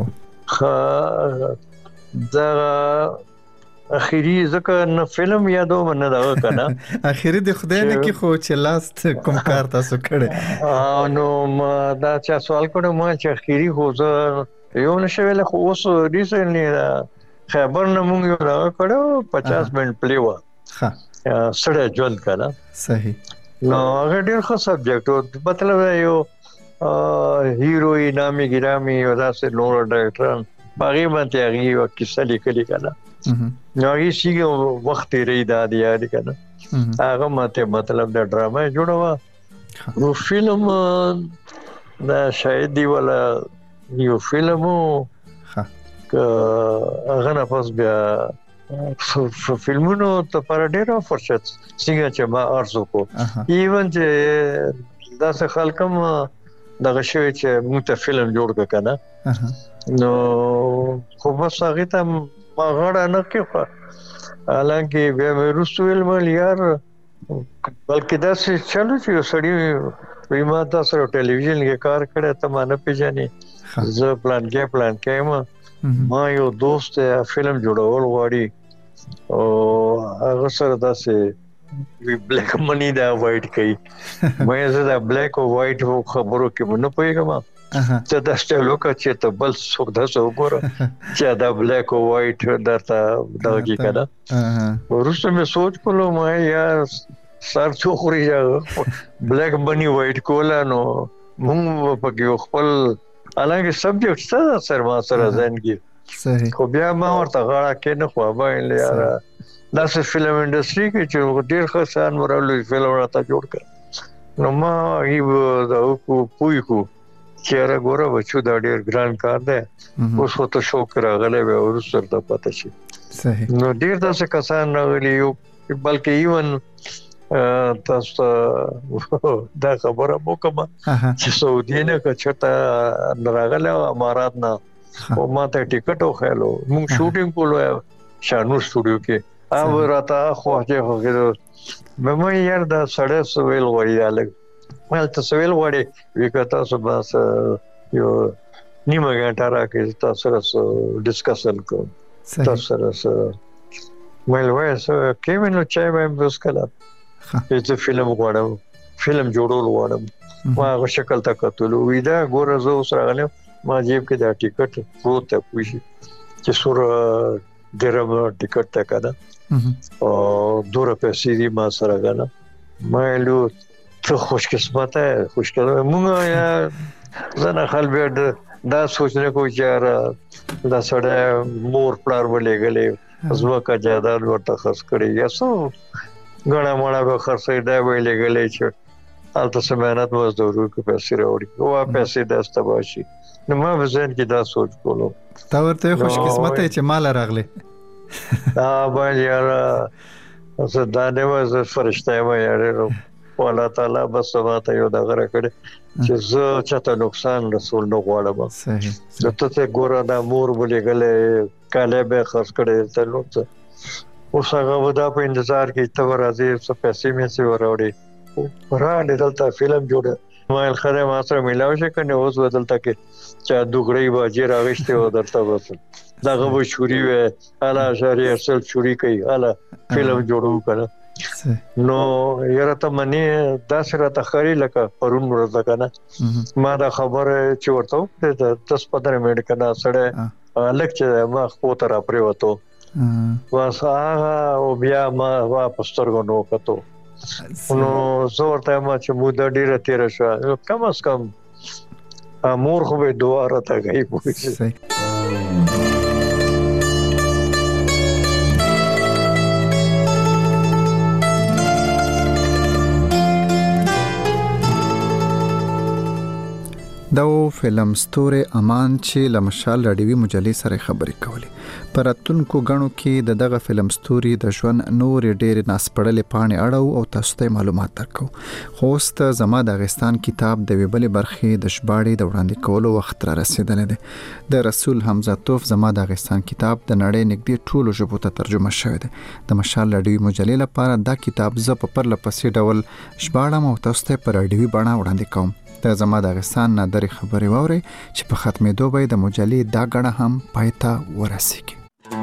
دا اخیری ځکه نه فلم یادو نه دا کنه اخیری د خدای نه کې خو چې لاست کوم کار تاسو کړی نو ما دا چا سوال کړو ما چې اخیری خو زه یو نشویل خو اوس ریسنټلی خبر نه مونږ یو کړو 50 منټ پلی و سره ژوند کړه صحیح نو هغه ډیر ښه سبجیکټ مطلب یو هیروی نامي ګرامي او داسې نور ډایرکټر باغی باندې هغه یو کیسه لیکلې کړه نو هغه شیګه وخت یې دا دی یاد کړه هغه ماته مطلب د ډراما جوړوا نو فلم دا شاید دی ولا یو فلمو هغه نه پس بیا فلمونو ته پر ډیر فرصت څنګه چې ما ارزو کو ایون چې داسې خلکم دغه شوی چې موږ ته فلم جوړ کړه نو خو بس هغه ته ما غړ نه کې حالانکه بیا مې رسول مل یار بلکې دا څه چلو چې سړی ویما تاسو ټلویزیون کې کار کړی ته ما نه پیژنې زه پلان کې ما یو دوست فلم جوړول غواړي او هغه سره داسې بلیک منی دا وایټ کوي مې زه دا بلیک او وایټ خبرو کې نه پوهیږم چې دا سټایل وکړي ته بل څوک دا څو ګوره چې دا بلیک او وایټ درته دغه کړه ورسره مې سوچ کولو ما یار سر څوخري بلیک منی وایټ کولا نو موږ په کې خپل الګ سبجیکټ څه سره ما سره ځانګي صحیح خو بیا ما ورته غاړه کې نه خو باندې یار داسې فلم انډستری کې چې ډېر ښه سان ورولې فلم راته جوړ کړ نو ما یو دا پوي کو چې راغوره بچو دا ډېر ګران کار دی اوس خو ته شوق راغلی به ورسره ته پته شي صحیح نو ډېر داسې کسان راغلي یو بلکې ایون تاسو دا خبره مو کوم چې سعودي نه کچته راغله امارات نه او ما ته ټیکټ وخېلو موږ شوټینګ کولو شانو سټوډیو کې او راته خوځه خوګه مې یار دا سړی سویل وړي الګ مال ته سویل وړي وکړه تاسو بس یو نیمه غنټه راکې تاسو سره ډیسکشن کوم تاسو سره مې وایي چې کیمنو چای مې بس کړه چې فلم غواړم فلم جوړول غواړم ما غو شکل تا کتلو ویدا ګوره زه اوس راغلم ما جیب کې دا ټیکټ پروت ته پوښي چې سور درم ټیکټ تا کړه او دوره پیسې دی ما سره غانا مې لو ته خوش قسمت ہے خوش قسمت مونږه یا زنه خلبه دا سوچنه کو چې دا سړی مور پلار ولېګلې زما کا جادار ورته خرڅ کړی یا سو غړا مړه به خرڅې دا ولېګلې چې البته سمانات مزدورو کې پیسې راوړي او پیسې داسته باشي نو ما وزن کې دا سوچ کولو تا ورته خوش قسمت چې مال راغله باندې یاره زه دا نه وځ فرشته ما یاره الله تعالی بس ماته یو دغه راکړي چې زه چاته نقصان رسول نه غواړم صحیح زه ته ګوره دا مور ولېګلې کاله به خرڅ کړي ته نو اوس هغه ودا په انتظار کې ته راځي څه پیسې مې سي وراوړي را دلته فلم جوړه مال خره ما سره ملاوي شي کنه اوس بدلته کې چا دوغړی باجی راغشته و درته وسل داغه و شوري و الا شری اصل شوري کوي الا فلم جوړو کنه نو یره ته منی دا سره ته خري لکه پرون ورځ کنه ما دا خبره چې ورته د 10-15 منټ کنه سره لکه ما خو تر پرې وته واسه او بیا ما واپس ترګو نو کتو نو زور ته ما چې مو د ډیره تیر شو کم از کم امور خو به دواره ته گئی پوښي دا فلم ستوري امان چې لمشال رادیوي مجلې سره خبرې کولې پراتونکو غنو کې دغه فلم ستوري د ژوند نور ډېر ناسپړلې پاڼې اړو او تاسو ته معلومات درکو خوست زما د افغانستان کتاب د ویبلې برخې د شباړې د وړاندې کولو وخت را رسیدلی دی د رسول حمزه توف زما د افغانستان کتاب د نړۍ نږدې ټولو ژبو ته ترجمه شوی دی د مشال رادیوي مجلې لپاره دا کتاب زه په پرلپسې ډول شباړم او تاسو ته په رادیوي بڼه وړاندې کوم د زما د افغانستان نه درې خبرې ووري چې په ختمېدو به د مجلې دا غړه هم پایته ورسیږي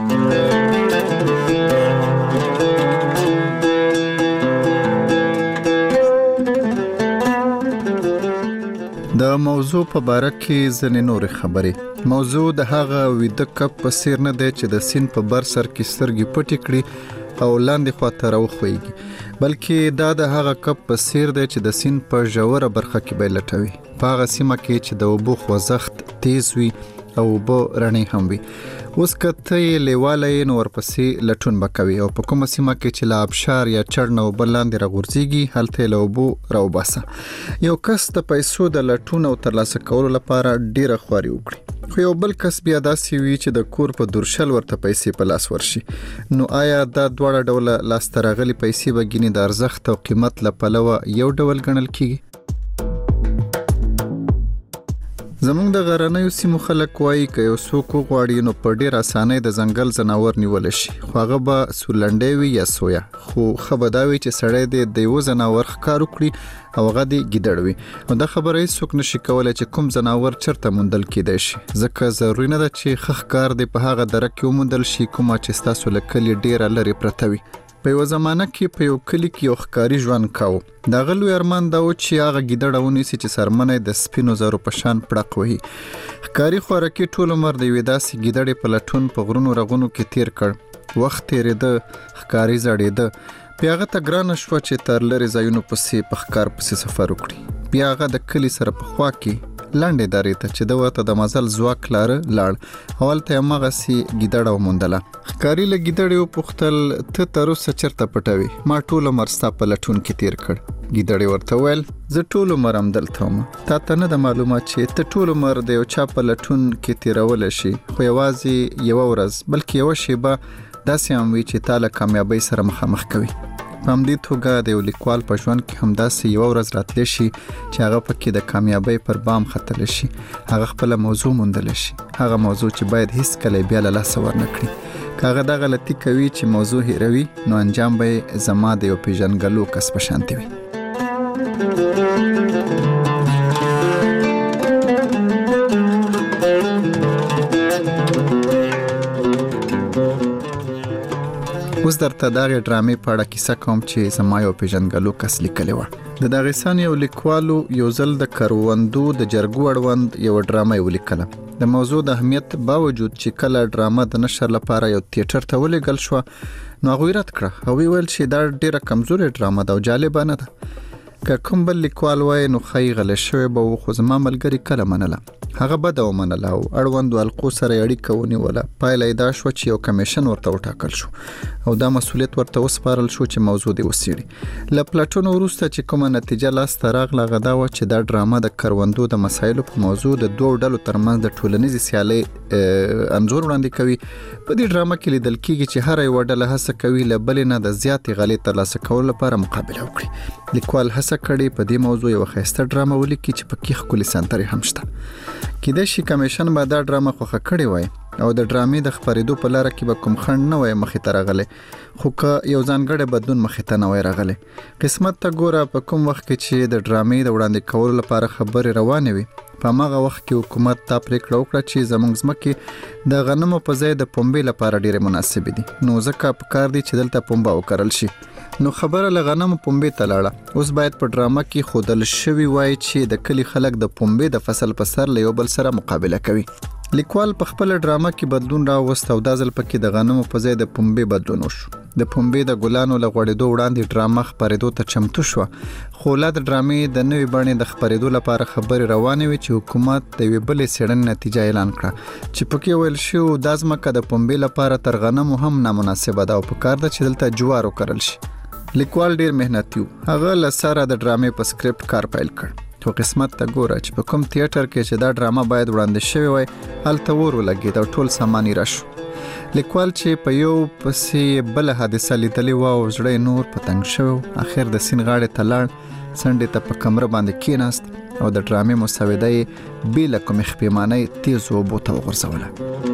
د موضوع په باره کې ځنې نورې خبرې موضوع د هغه ویده کپ په څیر نه دی چې د سیند په بر سر کې سترګې پټې کړي او لاندې خواته راوخويږي بلکې دا د هغه کپ په څیر دی چې د سیند په ژوره برخه کې به لټوي په هغه سیمه کې چې د اوبو خوځښت تیز وي او اوبه رڼې هم وي اوس کته یې لیواله نو ورپسې لټون بکوي او په کومه سیمه کې چې لا ابشار یا چړ نو بلاندې راغورځيږي هلته له اوبو راوباسه یو کس د پیسو د لټون او ترلاسه کولو لپاره ډیره خواري وکړي خو یو بل کس بیا داسې وي چې د کور په درشل ورته پیسې په لاس ورشي نو آیا دا دواړه ډوله لاس ترغلي پیسې بګینی د ارزښت او قیمت لپاره یو ډول ګڼل کیږي زمونږ د غرنیو سیمو خلک وایي که یو څوک غواړي نو په ډیر اسانۍ د ځنګل ځناور نیول شي خو هغه به سولنډې وي یا سویا خو خبرداوي چې سړی د یو ځناور ښکار وکړي او هغه د ګیدړ وي او دا خبره هیڅ څوک نشي کولای چې کوم ځناور چرته موندل کېدای شي ځکه ضروري نه ده چې ښکار دی په هغه دره کې وموندل شي کومه چې ستاسو له کلي ډیره لرې پرته وي په یو زمانه کې په یو کلی کې یو ښکاري ژوند کاوه دا غلو ارمان دا و چې هغه ګیدړ ونیسي چې سرمنه د سپینو زرو په شان پړق وهي ښکاري خوراکي ټول عمر د یوې داسې ګیدړې په لټون په غرونو رغونو کې تیر کړ وخت تیرېده ښکاري زړېده بیا هغه ته ګرانه شوه چې تر لرې ځایونو پسې په ښکار پسې سفر وکړي بیا هغه د کلي سره په خوا کې لاندې دارې ته چې د ورته د مزل ځواک لاره لاړ هلته یې هماغسې ګیدړه وموندله ښکاري له ګیدړې وپوښتل ته تر اوسه چېرته پټوې ما ټول عمر ستا په لټون کې تیر کړ ګیدړې ورته وویل زه ټول عمر همدلته وم تا ته نه ده معلومه چې ته ټول عمر د یو چا په لټون کې تیرولی شي خو یوازې یوه ورځ بلکې یوه شیبه داسې هم وي چې تا له کامیابۍ سره مخامخ کوي په همدې توګه د یو لیکوال په ژوند کې همداسې یوه ورځ راتلی شي چې هغه پکې د کامیابۍ پر بام ختلی شي هغه خپله موضوع موندلی شي هغه موضوع چې باید هیڅکله بیا له لاسه ورنه کړي کاغه دا غلطي کوي چې موضوع هیروي نو انجام به زما د یو پیژنګلو کس په شانتي وي. اوس درته دغه ډرامې په اړه کیسه کوم چې زما یو پیژنګلو کس لیکلی و. د داغستان یو لیکوالو یو ځل د کروندو د جرګو اړوند یو ډرامه ولیکله. د موضوع د اهمیت باوجود چې کله ډرامه د نشر لپاره یو تیاتر ته ولېږل شو نو هغوی رد کړه او ویل چې دا ډیره کمزورې ډرامه ده او جالبه نه ده. که کوم بل لیکوال وای نو خی غل شوی به خو زما ملګری کله منله هغه به دا ومنله او اړوند القو سره اړیکه ونیوله. پایله دا شو چې یو کمیشن ورته وټاکل شو او دا مسولیت ورته وسپارل شو چې موضوع دی وسیړي. له پلاټون وروسته چې کومه نتیجه لاسته راغله هغه دا و چې دا ډرامه د کروندو د مسایلو په موضوع د دوه ډلو ترمنځ د ټولنیزې سیالۍ انځور وړاندې کوي. په دې ډرامه کې لیدل کېږي چې هر یو ډله هڅه کوي له بلې نه د زیاتې غلې ترلاسه کولو لپاره مقابله وکړي. لیکوال هڅه کړې په دې موضوع یو ښایسته ډرامه ولیکي چې پکې ښکلي سندرې هم شته. کېدای شي کمیشن به دا ډرامه خوښه کړې وای او د ډرامې د خپرېدو په لاره کې به کوم خنډ نه وای مخې ته راغلی، خو که یو ځانګړی بدلون مخې ته نه وای راغلی. قسمت ته ګوره په کوم وخت کې چې د ډرامې د وړاندې کولو لپاره خبرې روانې وي په هغه وخت کې حکومت دا پریکړه وکړه چې زموږ ځمکې د غنمو په ځای د پنبې لپاره ډېرې مناسبې دي، نو ځکه پکار دی چې دلته پنبه وکرل شي. نو خبره له غنمو پنبې ته لاړه. اوس باید په ډرامه کې ښودل شوي وای چې د کلي خلک د پنبې د فصل په سر له یو بل سره مقابله کوي. لیکوال په خپل ډرامه کې بدلون راوست او دا ځل پکې د غنمو په ځای د پنبې بدلون وشو. د پنبې د ګلانو له غوړېدو وړاندې ډرامه خپرېدو ته چمتو شوه، خو لا د ډرامې د نوې بڼې د خپرېدو لپاره خبرې روانې وي چې حکومت د یوې بلې څېړنې نتیجه اعلان کړه چې پکې ویل شوي دا ځمکه د پنبې لپاره تر غنمو هم نامناسبه ده او پکار ده چې دلته جوار وکرل شي. لیکوال ډېر محنتي و. هغه له سره د ډرامې په سکرپټ کار پیل کړ. خو قسمت ته ګوره چې په کوم تیاتر کې چې دا ډرامه باید وړاندې شوی وای هلته اور ولګېد او ټول سامان یې راشو. لیکوال چې په یو پسې بله حادثه لیدلې وه او زړه یې نور په تنګ شوی، اخر د سیند غاړې ته لاړ، څنډې ته په کمره باندې کېناست او د ډرامې مسوده یې بې له کومې خپېمانۍ تیزو اوبو ته وغورځوله.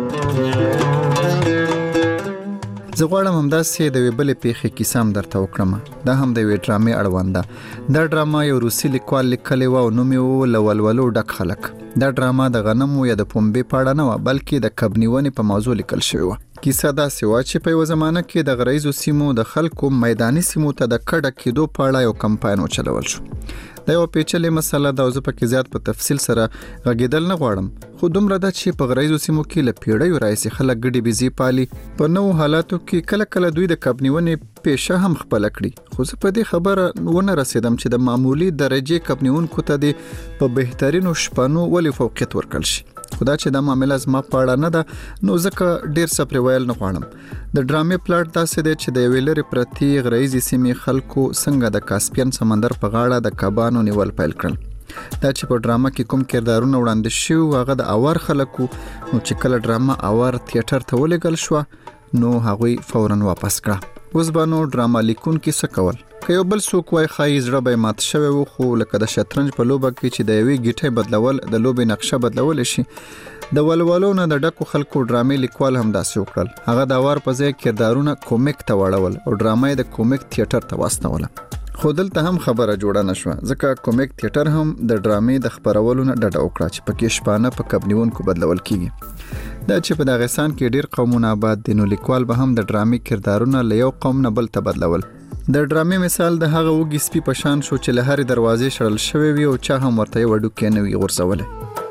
زه غواړم همداسې د یوې بلې پیښې کیسه هم درته وکړم. دا هم د یوې ډرامې اړوند ده. دا ډرامه یو روسي لیکوال لیکلې وه او نوم یې و له ولولو ډک خلک. دا ډرامه د غنمو یا د پنبې په اړه نه وه بلکې د کب نیونې په موضوع لیکل شوې وه. کیسه داسې وه چې په یوه زمانه کې د غرایزو سیمو د خلکو میداني سیمو ته د کډه کېدو په اړه یو کمپاین وچلول شو. دا یو پیچلې مسله ده او زه پکې زیات په تفصیل سره غږېدل نه غواړم، خو دومره ده چې په غرایزو سیمو کې له پیړیو راهیسې خلک ګډې بېزې پالي. په نوو حالاتو کې کله کله دوی د کب نیونې پیشه هم خپله کړي، خو زه په دې خبره ونه رسېدم چې د معمولي درجې کب نیونکو ته دې په بهترینو شپنو ولې فوقیت ورکړل شي. خو دا چې دا معامله زما په اړه نه ده نو ځکه ډېر څه پرې ویل نه غواړم. د ډرامې پلاټ داسې دی چې د یوې لرې پرتې غرایزې سیمې خلکو څنګه د کاسپین سمندر په غاړه د کبانو نیول پیل کړل. دا چې په ډرامه کې کوم کردارونه وړاندې شوي هغه د اور خلکو، نو چې کله ډرامه اور تیاتر ته ولېږل شوه نو هغوی فوراً واپس کړه. اوس به نو ډرامه لیکونکي څه کول؟ که یو بل څوک وای ښایي زړه به یې مات شوی و، خو لکه د شطرنج په لوبه کې چې د یوې ګیټۍ بدلول د لوبې نقشه بدلولی شي، د ولولو نه د ډکو خلکو ډرامې لیکوال هم داسې وکړل. هغه د اور په ځای کردارونه کومیک ته واړول او ډرامه یې د کومیک تیاتر ته واستوله. خو دلته هم خبره جوړه نه شوه ځکه کومیک تیاتر هم د ډرامې د خپرولو نه ډډه وکړه چې پکې شپانه په کب نیونکو بدلول کېږي. دا چې په داغستان کې ډېر قومونه آباد دي نو لیکوال به هم د ډرامې کردارونه له یو قوم نه بل ته بدلول. د ډرامې مثال د هغه وږي سپي په شان شو چې له هرې دروازې شړل شوی وي او چا هم ورته یو ډوکی نه وي غورځولی.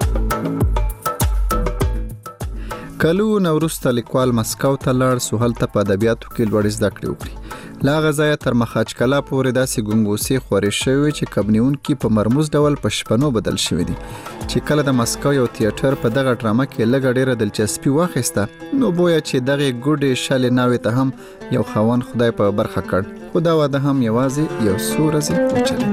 کلونه وروسته لیکوال مسکو ته لاړ څو هلته په ادبیاتو کې لوړې زده کړې وکړي. له هغه ځایه تر مخاچکلا پورې داسې ګنګوسې خورې شوې وې چې کب نیونکي په مرموز ډول په شپنو بدل شوي دي. چې کله د مسکو یو تیاتر په دغه ډرامه کې لږه ډېره دلچسپي واخیسته نو بویه چې دغې ګوډې شلې ناوې ته هم یو خاوند خدای په برخه کړ، خو دا واده هم یوازې یو څو ورځې وچلېد.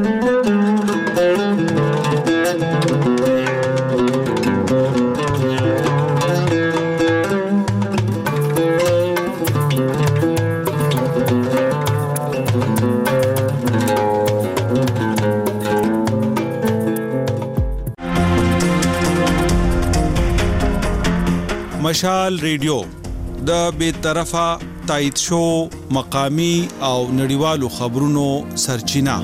مشال ریډیو د بی‌طرفه تایید شو مقامی او نړیوالو خبرونو سرچینه.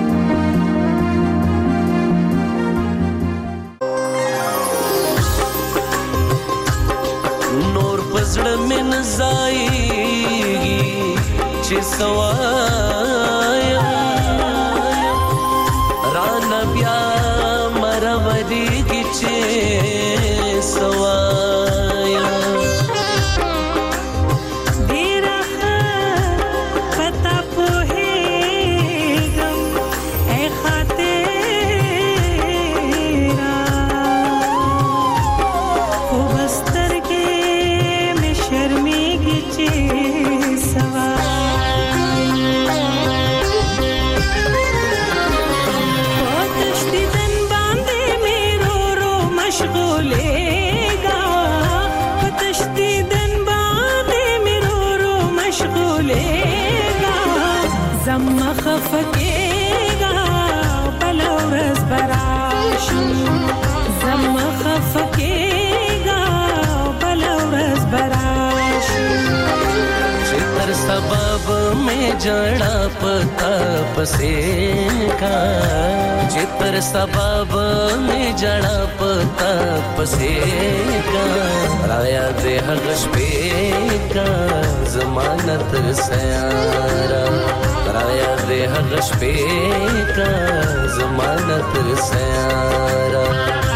نور پزړه من زایږي چې سوایا ران بیا مروري کی چې سوایا ډیره پتا پوهېږم اے خاطرا خو بستر کې مې شرمېږي چې خفکیگا بلا ورځ براشي زما خفکیگا بلا ورځ براشي چې تر سبب مې جړا پتا پسې کا چې تر سبب مې جړا پتا پسې کا رایا دې هغه شپې کا ضمانت سیارا رایا دې هغه شپې کا ضمانت سیارا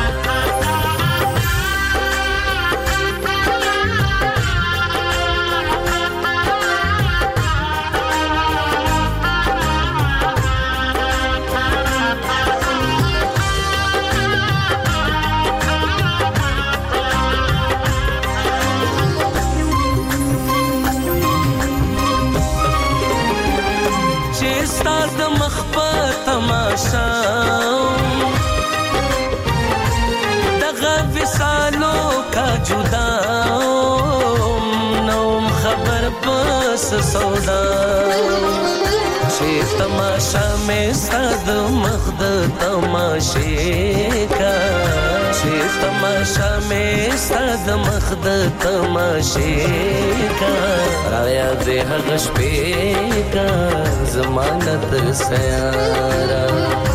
تماشا دغه وسالو کا جدا نوم خبر پس سودا چې تماشا مې صد مخد تماشې کا چې تماشا مې صد مخد تماشې کا رایا دې هغه شپې کا ضمانت سیارا